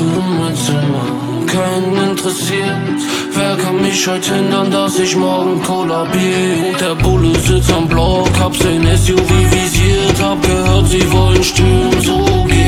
in mein Zimmer, keinen interessiert. Wer kann mich heute hindern, dass ich morgen kollabier? Und der Bulle sitzt am Block, hab sein SUV visiert. Hab gehört, sie wollen stürmen, so geht